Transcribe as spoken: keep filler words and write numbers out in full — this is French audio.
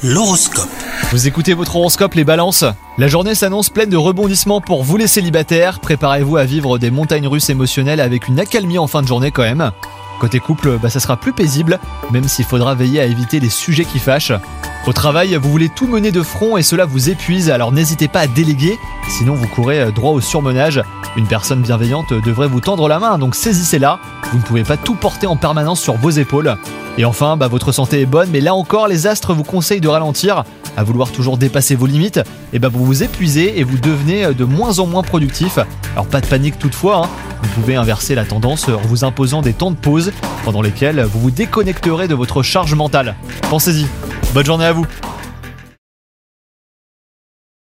L'horoscope. Vous écoutez votre horoscope les balances. La journée s'annonce pleine de rebondissements pour vous les célibataires. Préparez-vous à vivre des montagnes russes émotionnelles avec une accalmie en fin de journée quand même. Côté couple, bah ça sera plus paisible, même s'il faudra veiller à éviter les sujets qui fâchent. Au travail, vous voulez tout mener de front et cela vous épuise, alors n'hésitez pas à déléguer, sinon vous courez droit au surmenage. Une personne bienveillante devrait vous tendre la main, donc saisissez-la. Vous ne pouvez pas tout porter en permanence sur vos épaules. Et enfin, bah votre santé est bonne, mais là encore, les astres vous conseillent de ralentir. À vouloir toujours dépasser vos limites, et bah vous vous épuisez et vous devenez de moins en moins productif. Alors pas de panique toutefois, hein. Vous pouvez inverser la tendance en vous imposant des temps de pause pendant lesquels vous vous déconnecterez de votre charge mentale. Pensez-y. Bonne journée à vous.